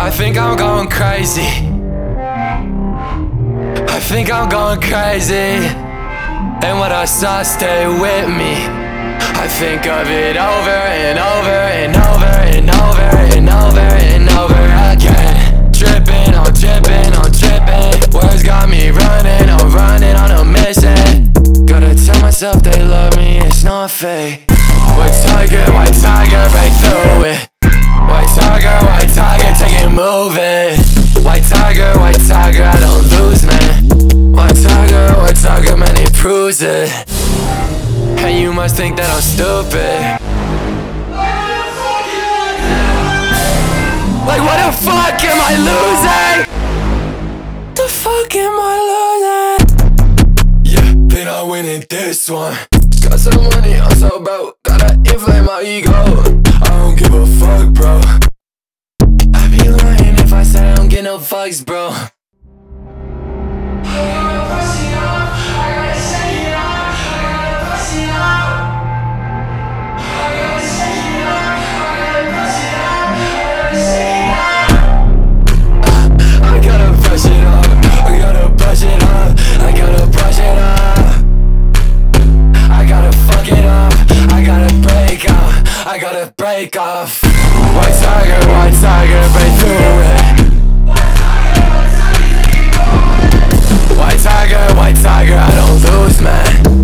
I think I'm going crazy. I think I'm going crazy. And what I saw stay with me. I think of it over and over and over and over and over and over again. Tripping, I'm tripping, I'm tripping. Words got me running, I'm running on a mission. Gotta tell myself they love me, it's not fake. White tiger, break through it. White tiger, take it moving. White tiger, I don't lose, man. White tiger, man, it proves it. And you must think that I'm stupid. Like what the fuck am I losing? The fuck am I losing? Yeah, been on winning this one. Got some money, I'm so broke. Gotta inflate my ego. I don't give a fuck, bro. I'd be lying if I said I don't get no fucks, bro. I gotta break off. White tiger, break through it. White tiger, I don't lose, man.